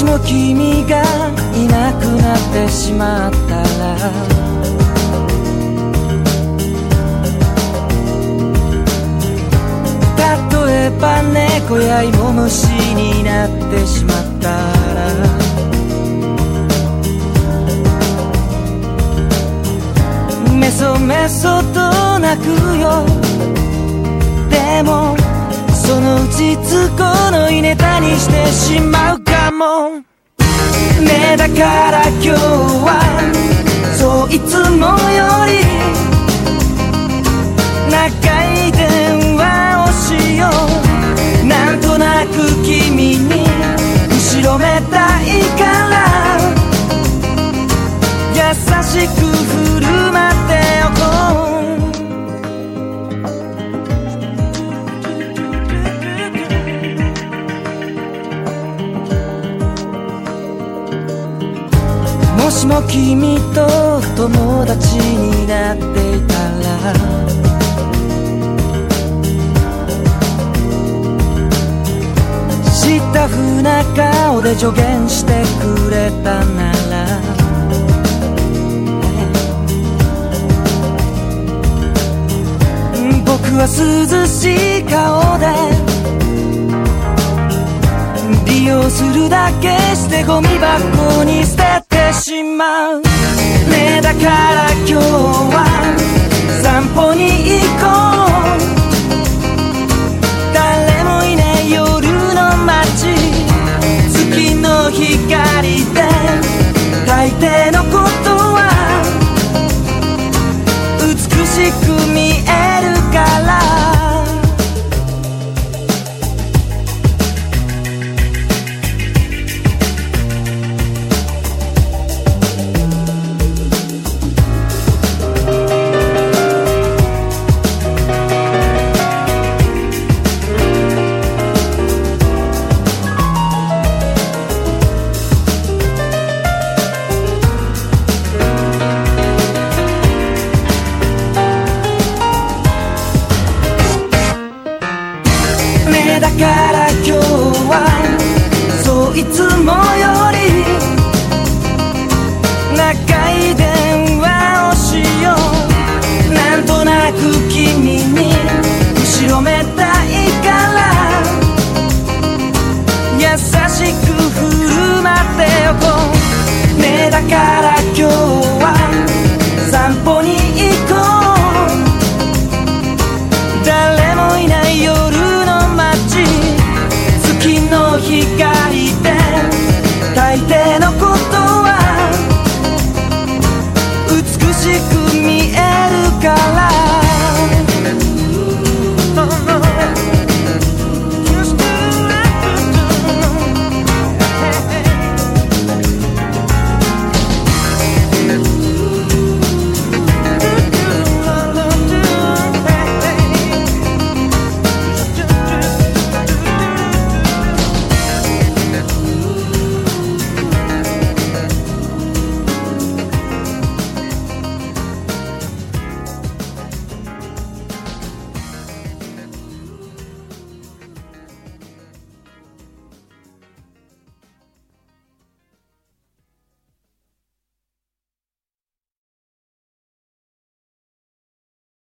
しも君がいなくなってしまったら、例えば猫や芋虫になってしまったら、メソメソと泣くよ。でもそのうち都合のいいネタにしてしまうかもね。だから今日はそういつもより長い電話をしよう。なんとなく君に後ろめたいから優しく振る舞っておこう。もしも君と友達になっていたら、知ったふうな顔で助言してくれたなら、僕は涼しい顔で利用するだけしてゴミ箱に捨ててしまうね。だから今日は